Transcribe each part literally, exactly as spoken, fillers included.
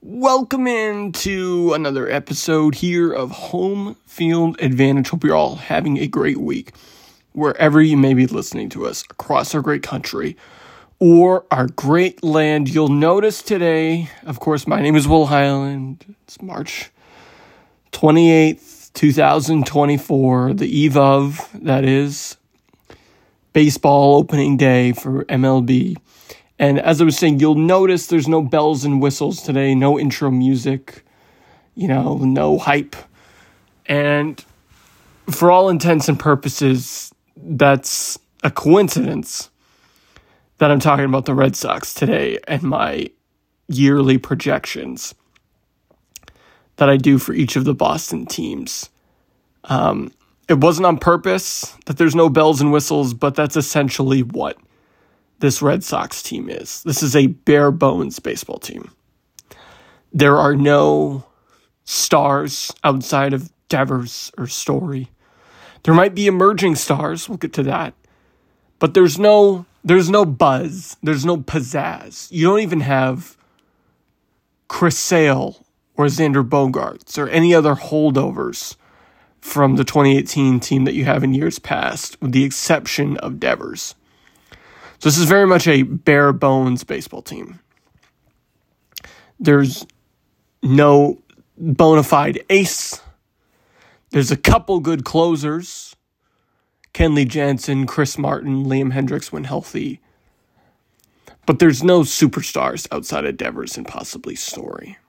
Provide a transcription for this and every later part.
Welcome into another episode here of Home Field Advantage. Hope you're all having a great week, wherever you may be listening to us across our great country or our great land. You'll notice today, of course, my name is Will Highland. It's March twenty-eighth, twenty twenty-four, the eve of, that is, baseball opening day for M L B. And as I was saying, you'll notice there's no bells and whistles today, no intro music, you know, no hype. And for all intents and purposes, that's a coincidence that I'm talking about the Red Sox today and my yearly projections that I do for each of the Boston teams. Um, it wasn't on purpose that there's no bells and whistles, but that's essentially what this Red Sox team is. This is a bare bones baseball team. There are no stars outside of Devers or Story. There might be emerging stars, we'll get to that. But there's no there's no buzz. There's no pizzazz. You don't even have Chris Sale or Xander Bogaerts or any other holdovers from the twenty eighteen team that you have in years past, with the exception of Devers. So this is very much a bare bones baseball team. There's no bona fide ace. There's a couple good closers. Kenley Jansen, Chris Martin, Liam Hendricks when healthy. But there's no superstars outside of Devers and possibly Story.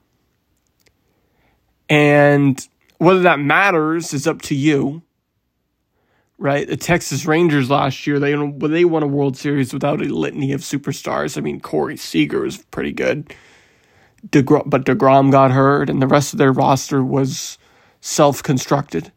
And whether that matters is up to you. Right, the Texas Rangers last year, they they won a World Series without a litany of superstars. I mean, Corey Seager was pretty good, DeGrom, but DeGrom got hurt, and the rest of their roster was self-constructed.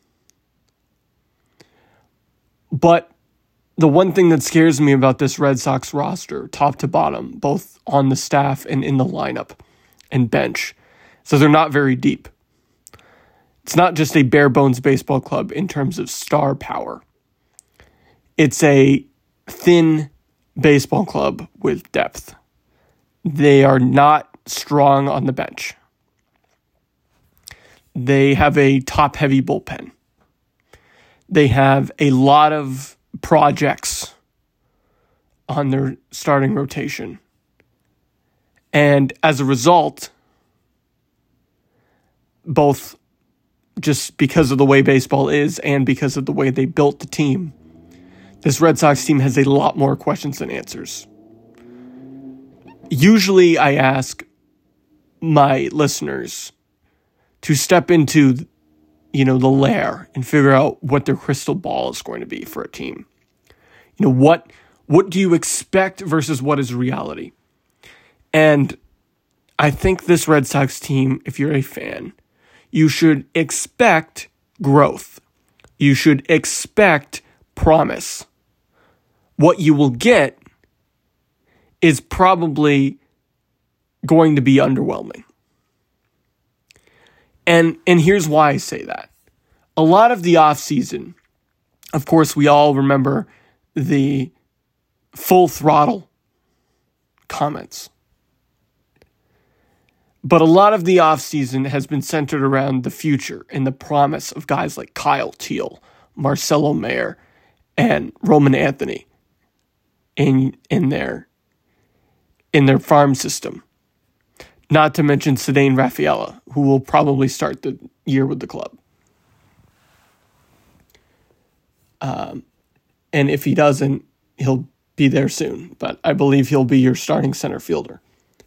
But the one thing that scares me about this Red Sox roster, top to bottom, both on the staff and in the lineup and bench, so they're not very deep. It's not just a bare-bones baseball club in terms of star power. It's a thin baseball club with depth. They are not strong on the bench. They have a top-heavy bullpen. They have a lot of projects on their starting rotation. And as a result, both just because of the way baseball is and because of the way they built the team, this Red Sox team has a lot more questions than answers. Usually I ask my listeners to step into, you know, the lair and figure out what their crystal ball is going to be for a team. You know, what what do you expect versus what is reality? And I think this Red Sox team, if you're a fan, you should expect growth. You should expect promise. What you will get is probably going to be underwhelming. And, and here's why I say that. A lot of the offseason, of course, we all remember the full throttle comments. But a lot of the offseason has been centered around the future and the promise of guys like Kyle Teel, Marcelo Mayer, and Roman Anthony in in their in their farm system. Not to mention Ceddanne Rafaela, who will probably start the year with the club. Um, and if he doesn't, he'll be there soon. But I believe he'll be your starting center fielder.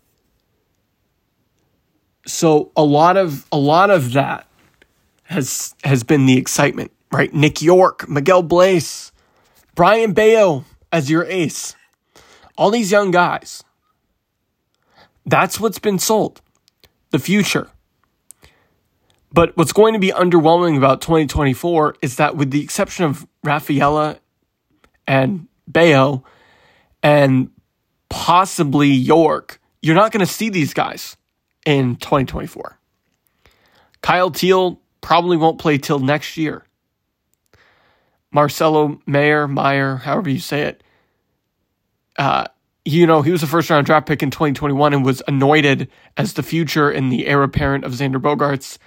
So a lot of a lot of that has has been the excitement, right? Nick York, Miguel Bleis, Brian Bayo as your ace. All these young guys. That's what's been sold. The future. But what's going to be underwhelming about twenty twenty-four is that with the exception of Rafaela and Bayo and possibly York, you're not going to see these guys in twenty twenty-four. Kyle Teel probably won't play till next year. Marcelo Mayer, Meyer, however you say it, uh, you know, he was a first-round draft pick in twenty twenty-one and was anointed as the future and the heir apparent of Xander Bogaerts.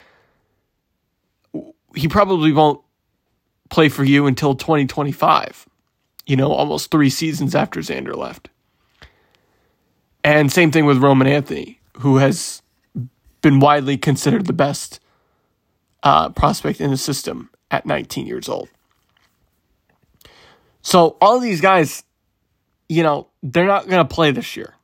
He probably won't play for you until twenty twenty-five, you know, almost three seasons after Xander left. And same thing with Roman Anthony, who has been widely considered the best uh, prospect in the system at nineteen years old. So all of these guys, you know, they're not going to play this year.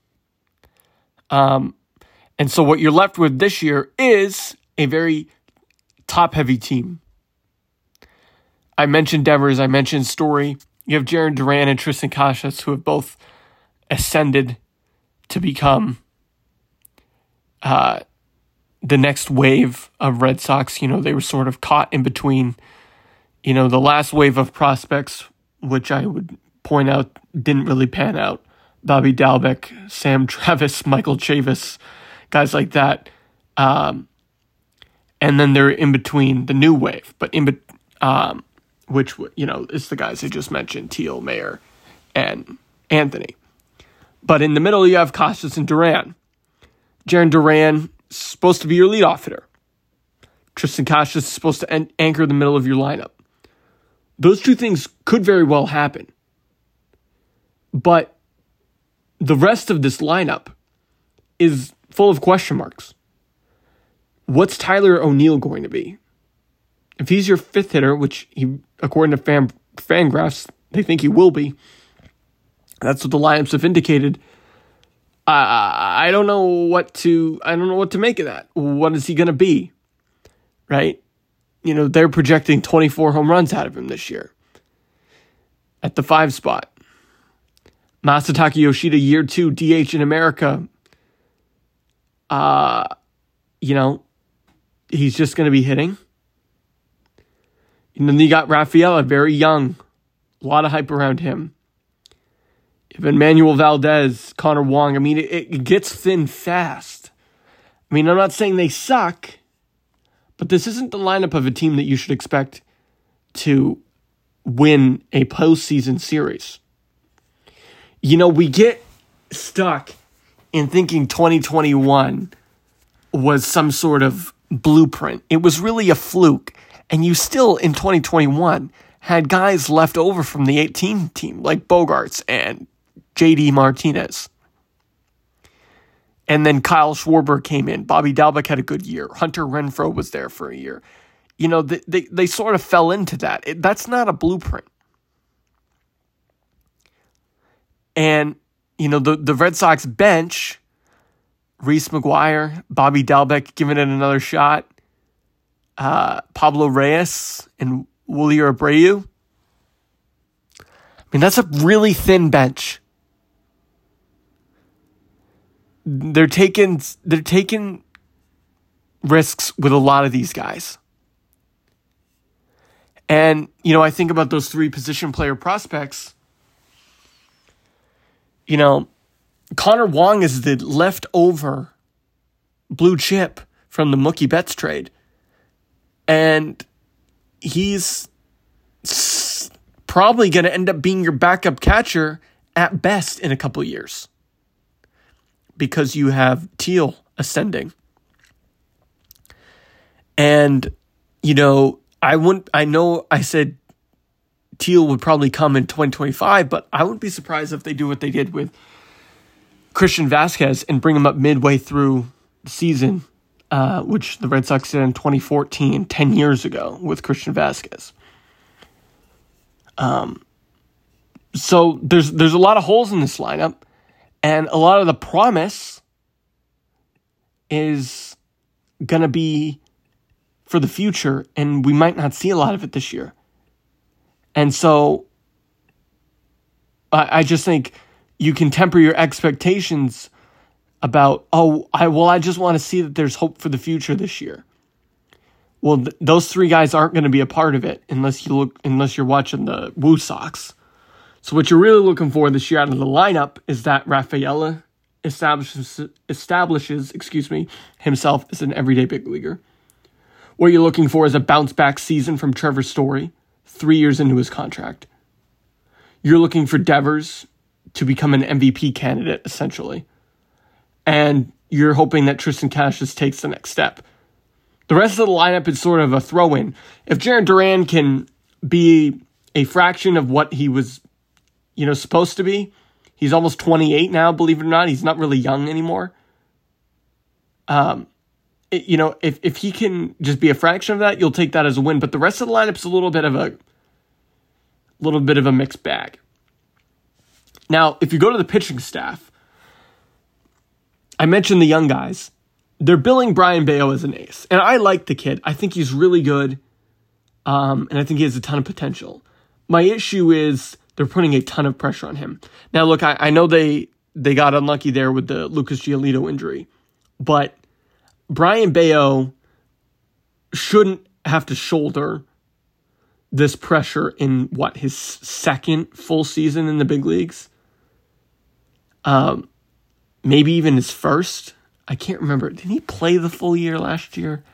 Um, and so what you're left with this year is a very top-heavy team. I mentioned Devers, I mentioned Story. You have Jarren Duran and Tristan Casas, who have both ascended to become uh, the next wave of Red Sox. You know, they were sort of caught in between, you know, the last wave of prospects, which I would point out didn't really pan out. Bobby Dalbec, Sam Travis, Michael Chavis, guys like that. Um, and then they're in between the new wave, but in be- um, which, you know, is the guys I just mentioned, Teal, Mayer, and Anthony. But in the middle, you have Casas and Duran. Jarren Duran is supposed to be your leadoff hitter. Tristan Casas is supposed to en- anchor the middle of your lineup. Those two things could very well happen. But the rest of this lineup is full of question marks. What's Tyler O'Neill going to be? If he's your fifth hitter, which he, according to fan, Fangraphs, they think he will be, that's what the lineups have indicated. Uh, I don't know what to. I don't know what to make of that. What is he going to be? Right? You know, they're projecting twenty-four home runs out of him this year at the five spot. Masataka Yoshida, year two D H in America. Uh, you know, he's just going to be hitting. And then you got Rafaela, very young. A lot of hype around him. Even Manuel Valdez, Connor Wong. I mean, it, it gets thin fast. I mean, I'm not saying they suck, but this isn't the lineup of a team that you should expect to win a postseason series. You know, we get stuck in thinking twenty twenty-one was some sort of blueprint. It was really a fluke. And you still, in twenty twenty-one, had guys left over from the eighteen team, like Bogaerts and J D Martinez. And then Kyle Schwarber came in. Bobby Dalbec had a good year. Hunter Renfroe was there for a year. You know, they, they, they sort of fell into that. It, that's not a blueprint. And, you know, the, the Red Sox bench, Reese McGuire, Bobby Dalbec giving it another shot, uh, Pablo Reyes, and Wooly Abreu. I mean, that's a really thin bench. They're taking they're taking risks with a lot of these guys. And, you know, I think about those three position player prospects. You know, Connor Wong is the leftover blue chip from the Mookie Betts trade. And he's probably going to end up being your backup catcher at best in a couple years. Because you have Teal ascending. And, you know, I wouldn't, I know I said Teal would probably come in twenty twenty-five, but I wouldn't be surprised if they do what they did with Christian Vasquez and bring him up midway through the season, uh, which the Red Sox did in twenty fourteen, ten years ago with Christian Vasquez. Um, so there's there's a lot of holes in this lineup, and a lot of the promise is going to be for the future, and we might not see a lot of it this year. And so I, I just think you can temper your expectations about, oh, I well, I just want to see that there's hope for the future this year. Well, th- those three guys aren't going to be a part of it unless you look, unless you're watching the Woo Sox. So what you're really looking for this year out of the lineup is that Rafaela establishes, establishes, excuse me, himself as an everyday big leaguer. What you're looking for is a bounce back season from Trevor Story, three years into his contract. You're looking for Devers to become an M V P candidate, essentially. And you're hoping that Tristan Casas takes the next step. The rest of the lineup is sort of a throw-in. If Jarren Duran can be a fraction of what he was, you know, supposed to be, he's almost twenty-eight now, believe it or not. He's not really young anymore. Um, it, you know, if, if he can just be a fraction of that, you'll take that as a win. But the rest of the lineup's a little bit of a little bit of a mixed bag. Now, if you go to the pitching staff, I mentioned the young guys. They're billing Brayan Bello as an ace. And I like the kid. I think he's really good. Um, and I think he has a ton of potential. My issue is they're putting a ton of pressure on him. Now, look, I, I know they they got unlucky there with the Lucas Giolito injury. But Brayan Bello shouldn't have to shoulder this pressure in, what, his second full season in the big leagues? Um, maybe even his first. I can't remember. Did he play the full year last year?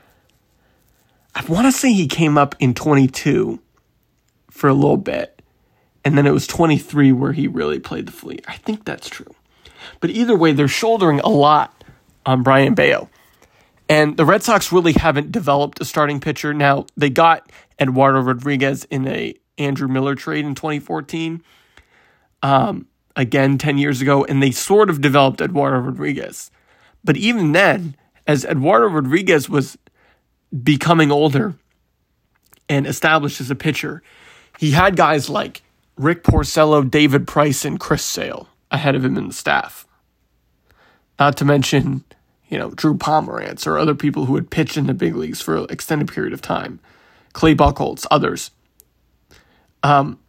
I want to say he came up in twenty-two for a little bit. And then it was twenty-three where he really played the full year. I think that's true. But either way, they're shouldering a lot on Brayan Bello. And the Red Sox really haven't developed a starting pitcher. Now, they got Eduardo Rodriguez in a Andrew Miller trade in twenty fourteen. Um, again, ten years ago. And they sort of developed Eduardo Rodriguez. But even then, as Eduardo Rodriguez was becoming older and established as a pitcher, he had guys like Rick Porcello, David Price, and Chris Sale ahead of him in the staff. Not to mention, you know, Drew Pomerantz or other people who had pitched in the big leagues for an extended period of time. Clay Buchholz, others. Um,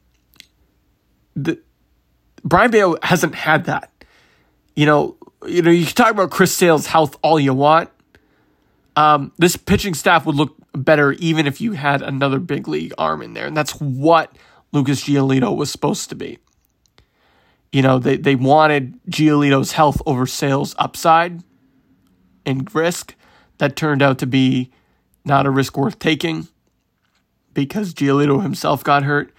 the, Brayan Bello hasn't had that. You know, you know, you can talk about Chris Sale's health all you want. Um, this pitching staff would look better even if you had another big league arm in there. And that's what Lucas Giolito was supposed to be. You know, they, they wanted Giolito's health over Sale's upside and risk. That turned out to be not a risk worth taking because Giolito himself got hurt.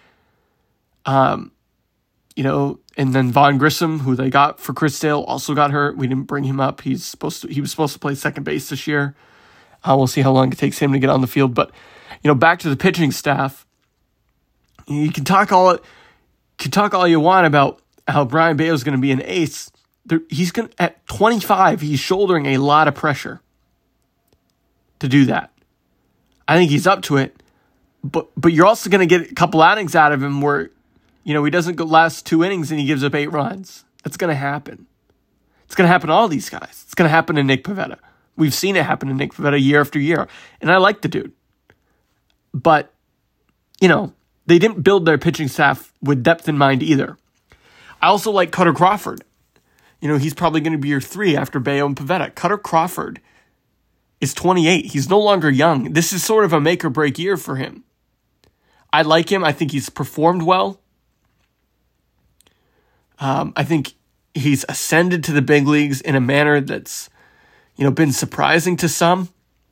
Um, you know, and then Vaughn Grissom, who they got for Chris Sale, also got hurt. We didn't bring him up. He's supposed to. He was supposed to play second base this year. Uh, we'll see how long it takes him to get on the field. But, you know, back to the pitching staff. You can talk all, can talk all you want about how Brayan Bello is going to be an ace. There, he's going at twenty-five. He's shouldering a lot of pressure to do that. I think he's up to it. But but you're also going to get a couple outings out of him where, you know, he doesn't go last two innings and he gives up eight runs. That's going to happen. It's going to happen to all these guys. It's going to happen to Nick Pivetta. We've seen it happen to Nick Pivetta year after year. And I like the dude. But, you know, they didn't build their pitching staff with depth in mind either. I also like Cutter Crawford. You know, he's probably going to be your three after Bello and Pivetta. Cutter Crawford is twenty-eight. He's no longer young. This is sort of a make or break year for him. I like him. I think he's performed well. Um, I think he's ascended to the big leagues in a manner that's, you know, been surprising to some.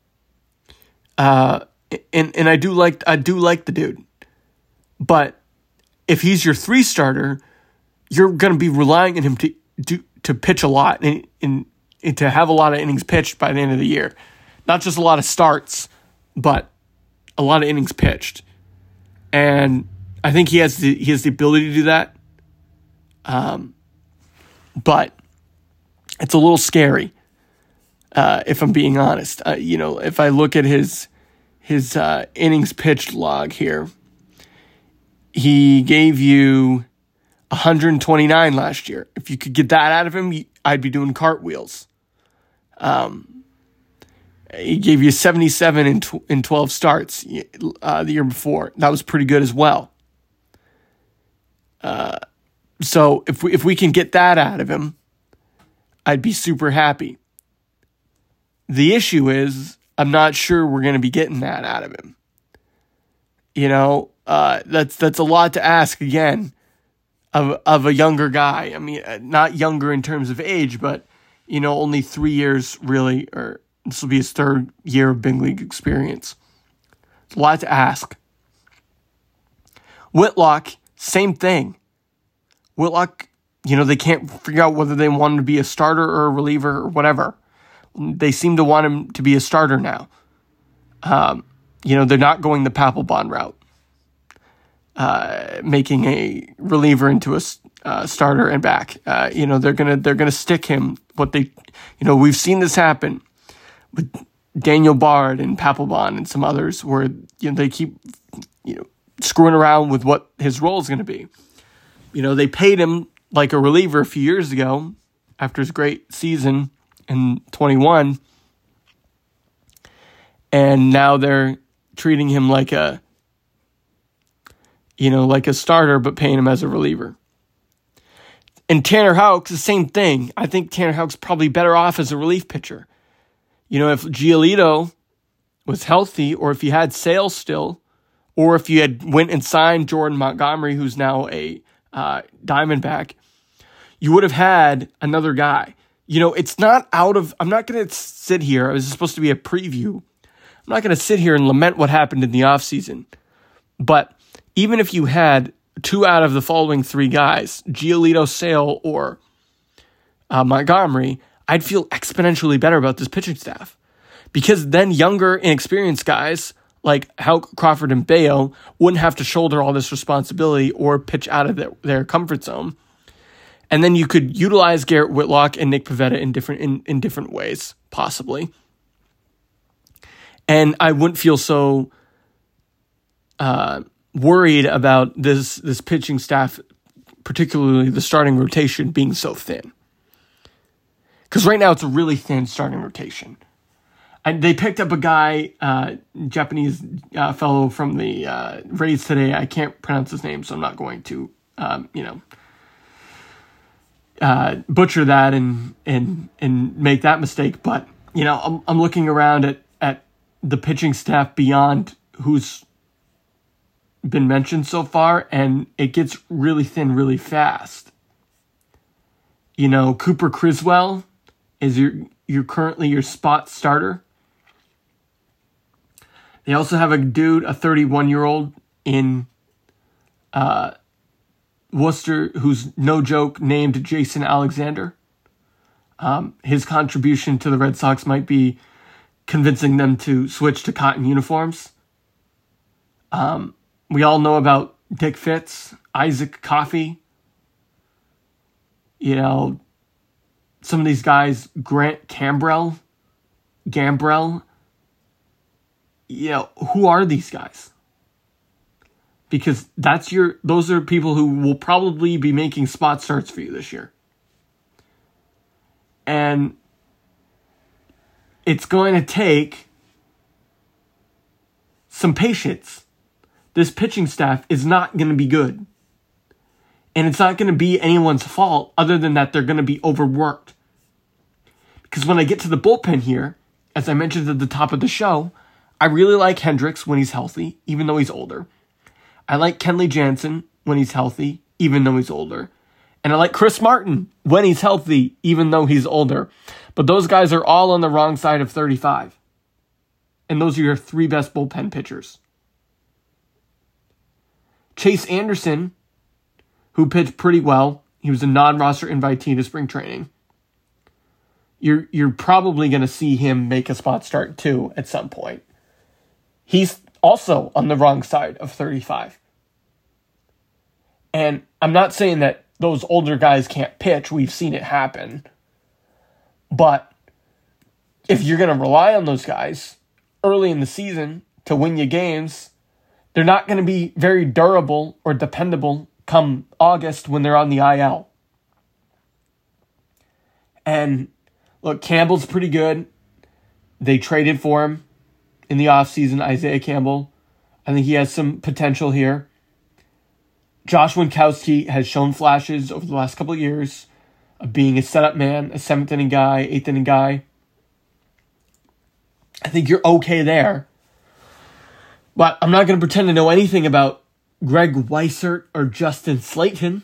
Uh, and and I do like I do like the dude, but if he's your three starter, you're going to be relying on him to do to pitch a lot and, and, and to have a lot of innings pitched by the end of the year, not just a lot of starts, but a lot of innings pitched. And I think he has the he has the ability to do that. Um, but it's a little scary, uh, if I'm being honest. Uh, you know, if I look at his his uh, innings pitched log here, he gave you one hundred twenty-nine last year. If you could get that out of him, I'd be doing cartwheels. Um, he gave you seventy-seven in tw- in twelve starts uh, the year before. That was pretty good as well. Uh. So if we if we can get that out of him, I'd be super happy. The issue is I'm not sure we're going to be getting that out of him. You know, uh, that's that's a lot to ask again of of a younger guy. I mean, not younger in terms of age, but you know, only three years really, or this will be his third year of big league experience. It's a lot to ask. Whitlock, same thing. Whitlock, you know, they can't figure out whether they want him to be a starter or a reliever or whatever. They seem to want him to be a starter now. Um, you know, they're not going the Papelbon route, uh, making a reliever into a uh, starter and back. Uh, you know, they're gonna they're gonna stick him. What they, you know, we've seen this happen with Daniel Bard and Papelbon and some others, where you know they keep you know screwing around with what his role is going to be. You know, they paid him like a reliever a few years ago after his great season in twenty-one, and now they're treating him like a, you know, like a starter, but paying him as a reliever. And Tanner Houck's the same thing. I think Tanner Houck's probably better off as a relief pitcher. You know, if Giolito was healthy, or if you had Sale still, or if you had went and signed Jordan Montgomery, who's now a uh, Diamondback, you would have had another guy. You know, it's not out of, I'm not going to sit here, this is supposed to be a preview. I'm not going to sit here and lament what happened in the offseason. But even if you had two out of the following three guys, Giolito, Sale, or uh, Montgomery, I'd feel exponentially better about this pitching staff. Because then younger, inexperienced guys like Houck, Crawford, and Bayo wouldn't have to shoulder all this responsibility or pitch out of their, their comfort zone. And then you could utilize Garrett Whitlock and Nick Pivetta in different in, in different ways, possibly. And I wouldn't feel so uh, worried about this this pitching staff, particularly the starting rotation, being so thin. Because right now it's a really thin starting rotation. And they picked up a guy, uh, Japanese uh, fellow from the uh, Rays today. I can't pronounce his name, so I'm not going to, um, you know, uh, butcher that and and and make that mistake. But you know, I'm I'm looking around at at the pitching staff beyond who's been mentioned so far, and it gets really thin really fast. You know, Cooper Criswell is your you're currently your spot starter. They also have a dude, a thirty-one-year-old in uh, Worcester, who's no joke, named Jason Alexander. Um, his contribution to the Red Sox might be convincing them to switch to cotton uniforms. Um, we all know about Dick Fitz, Isaac Coffey. You know, some of these guys, Grant Cambrell, Gambrell. You know, who are these guys? Because that's your, those are people who will probably be making spot starts for you this year. And it's going to take some patience. This pitching staff is not going to be good. And it's not going to be anyone's fault other than that they're going to be overworked. Because when I get to the bullpen here, as I mentioned at the top of the show, I really like Hendricks when he's healthy, even though he's older. I like Kenley Jansen when he's healthy, even though he's older. And I like Chris Martin when he's healthy, even though he's older. But those guys are all on the wrong side of thirty-five. And those are your three best bullpen pitchers. Chase Anderson, who pitched pretty well. He was a non-roster invitee to spring training. You're, you're probably going to see him make a spot start too at some point. He's also on the wrong side of thirty-five. And I'm not saying that those older guys can't pitch. We've seen it happen. But if you're going to rely on those guys early in the season to win you games, they're not going to be very durable or dependable come August when they're on the I L. And look, Campbell's pretty good. They traded for him in the offseason, Isaiah Campbell. I think he has some potential here. Josh Winkowski has shown flashes over the last couple of years of being a setup man, a seventh inning guy, eighth inning guy. I think you're okay there. But I'm not going to pretend to know anything about Greg Weissert or Justin Slayton,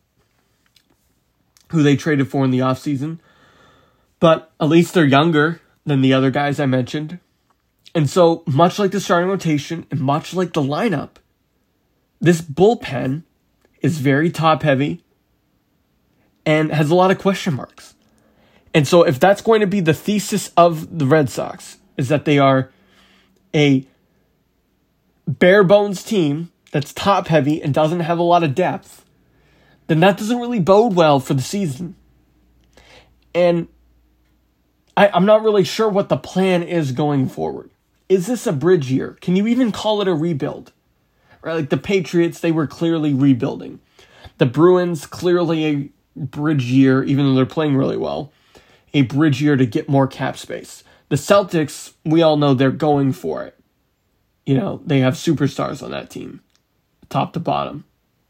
who they traded for in the offseason. But at least they're younger than the other guys I mentioned. And so, much like the starting rotation and much like the lineup, this bullpen is very top-heavy. and has a lot of question marks. And so if that's going to be the thesis of the Red Sox, is that they are a bare bones team that's top heavy and doesn't have a lot of depth, then that doesn't really bode well for the season. And I, I'm not really sure what the plan is going forward. Is this a bridge year? Can you even call it a rebuild? Right? Like the Patriots, they were clearly rebuilding. The Bruins, clearly a bridge year, even though they're playing really well. A bridge year to get more cap space. The Celtics, we all know they're going for it. You know, they have superstars on that team, top to bottom.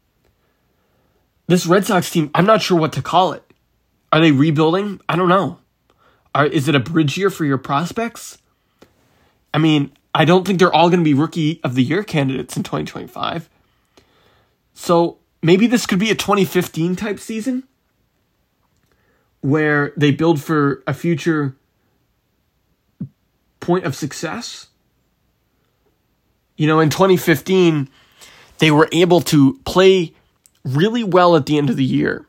This Red Sox team, I'm not sure what to call it. Are they rebuilding? I don't know. Are, is it a bridge year for your prospects? I mean, I don't think they're all going to be Rookie of the Year candidates in twenty twenty-five. So maybe this could be a twenty fifteen type season where they build for a future point of success. You know, in twenty fifteen, they were able to play really well at the end of the year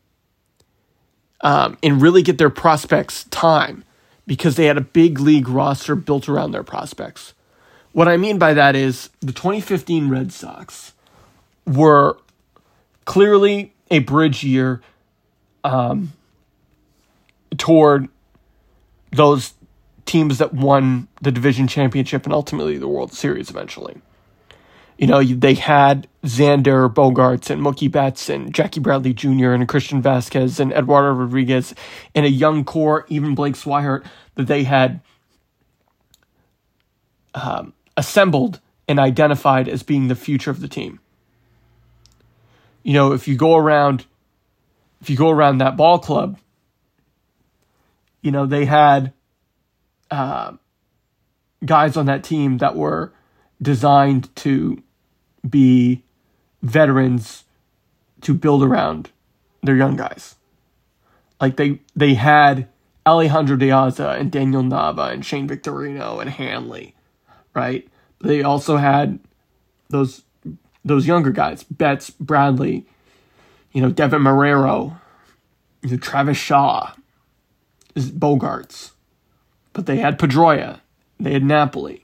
um, and really get their prospects time because they had a big league roster built around their prospects. What I mean by that is the twenty fifteen Red Sox were clearly a bridge year um, toward those teams that won the division championship and ultimately the World Series eventually. You know, they had Xander Bogaerts and Mookie Betts and Jackie Bradley Junior and Christian Vasquez and Eduardo Rodriguez and a young core, even Blake Swihart, that they had um, assembled and identified as being the future of the team. You know, if you go around, if you go around that ball club, you know, they had uh, guys on that team that were designed to be veterans to build around their young guys. Like they they had Alejandro De Aza and Daniel Nava and Shane Victorino and Hanley, right? They also had those those younger guys, Betts, Bradley, you know, Devin Marrero, you know, Travis Shaw, Bogaerts. But they had Pedroia, they had Napoli,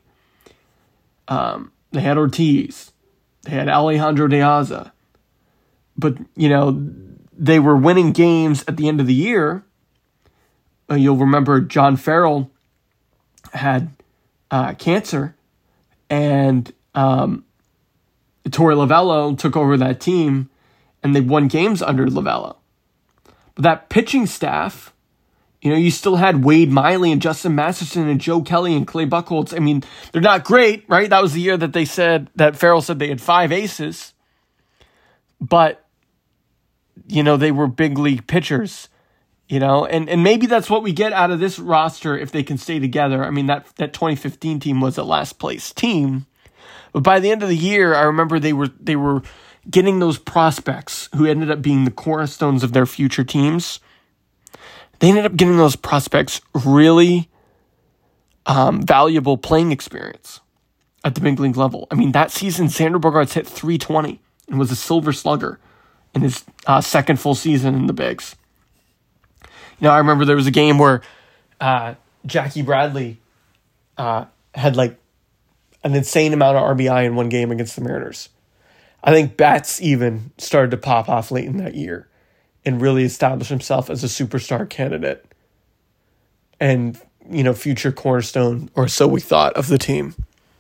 um, they had Ortiz, they had Alejandro De Aza. But, you know, they were winning games at the end of the year. Uh, you'll remember John Farrell had uh, cancer, and um, Torey Lovullo took over that team, and they won games under Lovullo. But that pitching staff, you know, you still had Wade Miley and Justin Masterson and Joe Kelly and Clay Buchholz. I mean, they're not great, right? That was the year that they said, that Farrell said they had five aces. But, you know, they were big league pitchers, you know, and, and maybe that's what we get out of this roster if they can stay together. I mean, that, that twenty fifteen team was a last place team. But by the end of the year, I remember they were they were getting those prospects who ended up being the cornerstones of their future teams. They ended up getting those prospects really um, valuable playing experience at the big league level. I mean, that season, Xander Bogaerts hit three twenty and was a silver slugger in his uh, second full season in the bigs. You know, I remember there was a game where uh, Jackie Bradley uh, had like an insane amount of R B I in one game against the Mariners. I think Betts even started to pop off late in that year and really establish himself as a superstar candidate and, you know, future cornerstone, or so we thought, of the team.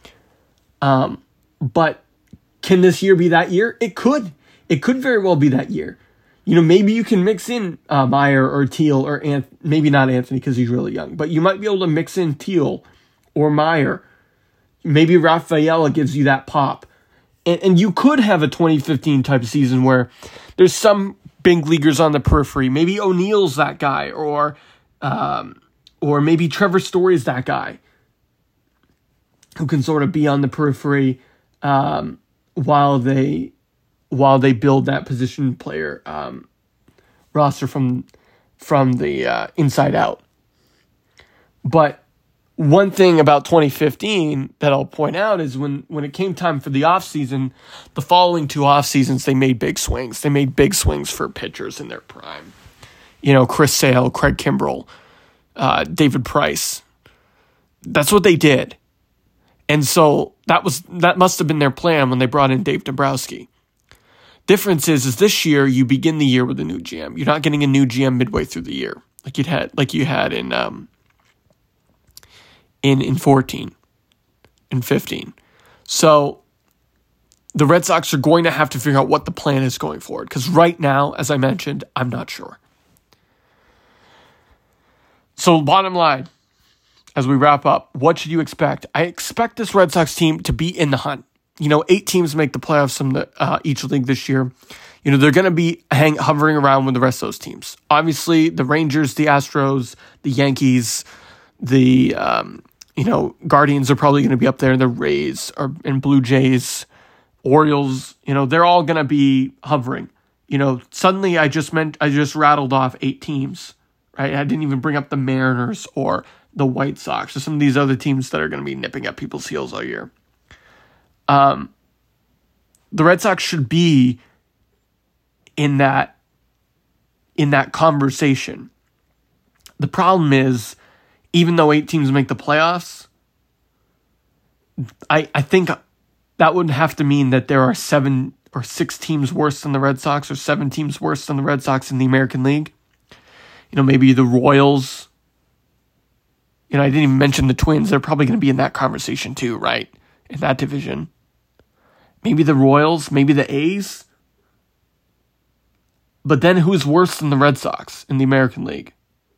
Um, but can this year be that year? It could. It could very well be that year. You know, maybe you can mix in uh, Meyer or Teal or Anth- maybe not Anthony because he's really young, but you might be able to mix in Teal or Meyer. Maybe Rafaela gives you that pop. And, and you could have a twenty fifteen type season where there's some big leaguers on the periphery. Maybe O'Neill's that guy, or um, or maybe Trevor Story's that guy who can sort of be on the periphery um, while they while they build that position player um, roster from from the uh, inside out. But one thing about twenty fifteen that I'll point out is when, when it came time for the offseason, the following two off seasons, they made big swings. They made big swings for pitchers in their prime. you know, Chris Sale, Craig Kimbrell, uh, David Price. That's what they did. And so that was that must have been their plan when they brought in Dave Dombrowski. Difference is, is this year you begin the year with a new G M. You're not getting a new G M midway through the year like you had like you had in um in in fourteen and fifteen. So the Red Sox are going to have to figure out what the plan is going forward, because right now, as I mentioned, I'm not sure. So bottom line, as we wrap up, what should you expect? I expect this Red Sox team to be in the hunt. You know, eight teams make the playoffs from the, uh, each league this year. You know, they're going to be hang, hovering around with the rest of those teams. Obviously, the Rangers, the Astros, the Yankees, the, um, you know, Guardians are probably going to be up there. The Rays or, and Blue Jays, Orioles, you know, they're all going to be hovering. You know, suddenly I just meant, I just rattled off eight teams, right? I didn't even bring up the Mariners or the White Sox or some of these other teams that are going to be nipping at people's heels all year. Um, the Red Sox should be in that in that conversation. The problem is, even though eight teams make the playoffs, I I think that would have to mean that there are seven or six teams worse than the Red Sox, or seven teams worse than the Red Sox in the American League. You know, maybe the Royals. You know, I didn't even mention the Twins. They're probably going to be in that conversation too, right? In that division. Maybe the Royals, maybe the A's. But then who's worse than the Red Sox in the American League?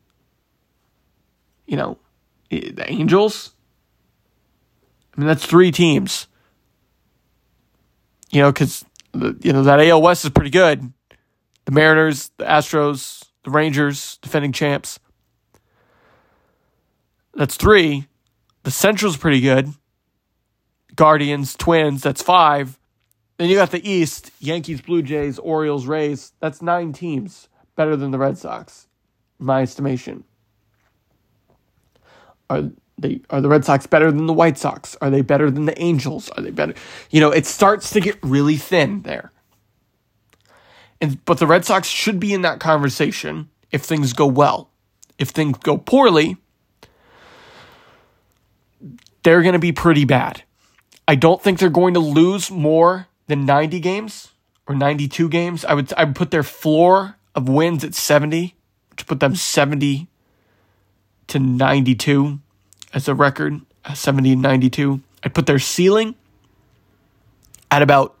You know, the Angels? I mean, that's three teams. You know, because, you know, that A L West is pretty good. The Mariners, the Astros, the Rangers, defending champs. That's three. The Central's pretty good. Guardians, Twins, that's five. Then you got the East, Yankees, Blue Jays, Orioles, Rays. That's nine teams better than the Red Sox, in my estimation. Are they are the Red Sox better than the White Sox? Are they better than the Angels? Are they better? You know, it starts to get really thin there. And but the Red Sox should be in that conversation if things go well. If things go poorly, they're going to be pretty bad. I don't think they're going to lose more than ninety games or ninety-two games. I would I would put their floor of wins at seventy, which put them seventy to ninety-two as a record, seventy and ninety-two. I'd put their ceiling at about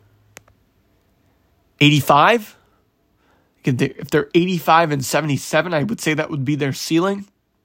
eighty-five. If they're eighty-five and seventy-seven, I would say that would be their ceiling.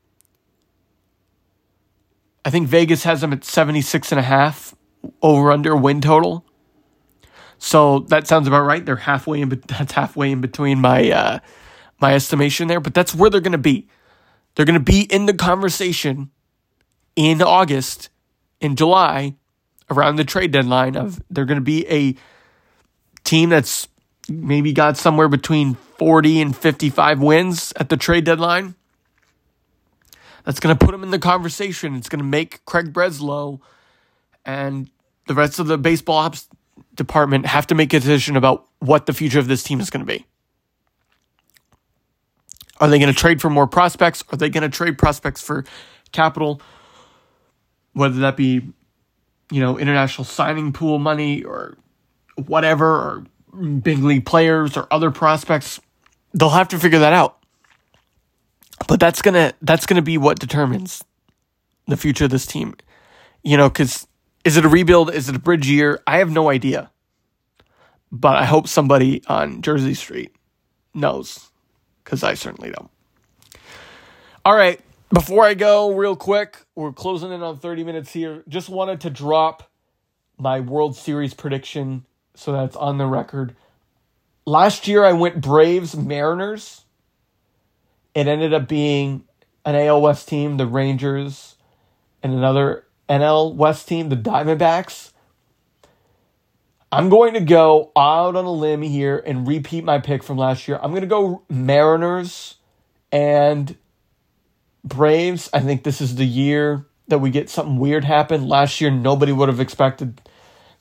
I think Vegas has them at seventy-six and a half over under win total. So that sounds about right. They're halfway in, that's halfway in between my uh, my estimation there, but that's where they're going to be. They're going to be in the conversation in August, in July, around the trade deadline of they're going to be a team that's maybe got somewhere between forty and fifty-five wins at the trade deadline. That's going to put them in the conversation. It's going to make Craig Breslow and the rest of the baseball ops department have to make a decision about what the future of this team is going to be. Are they going to trade for more prospects? Are they going to trade prospects for capital? Whether that be, you know, international signing pool money or whatever, or big league players or other prospects, they'll have to figure that out. But that's gonna that's gonna be what determines the future of this team. You know, because is it a rebuild? Is it a bridge year? I have no idea. But I hope somebody on Jersey Street knows, because I certainly don't. All right, before I go, real quick, we're closing in on thirty minutes here. Just wanted to drop my World Series prediction so that's on the record. Last year, I went Braves, Mariners. It ended up being an A L West team, the Rangers, and another N L West team, the Diamondbacks. I'm going to go out on a limb here and repeat my pick from last year. I'm going to go Mariners and Braves. I think this is the year that we get something weird happen. Last year, nobody would have expected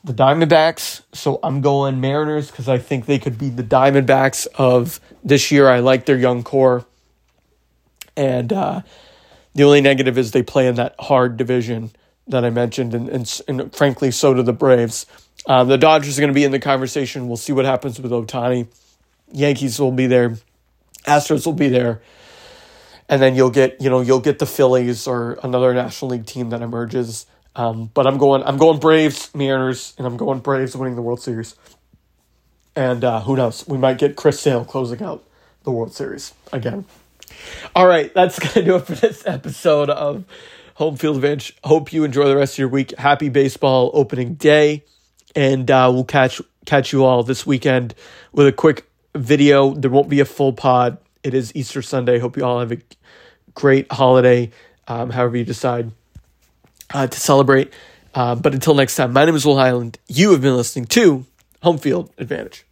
the Diamondbacks. So I'm going Mariners because I think they could be the Diamondbacks of this year. I like their young core. And uh, the only negative is they play in that hard division that I mentioned. And, and, and frankly, so do the Braves. Um, the Dodgers are going to be in the conversation. We'll see what happens with Ohtani. Yankees will be there. Astros will be there. And then you'll get, you know, you'll get the Phillies or another National League team that emerges. Um, but I'm going, I'm going Braves, Mariners, and I'm going Braves winning the World Series. And uh, who knows? We might get Chris Sale closing out the World Series again. All right, that's going to do it for this episode of Home Field Advantage. Hope you enjoy the rest of your week. Happy baseball opening day. And uh, we'll catch catch you all this weekend with a quick video. There won't be a full pod. It is Easter Sunday. Hope you all have a great holiday, um, however you decide uh, to celebrate. Uh, but until next time, my name is Will Highland. You have been listening to Home Field Advantage.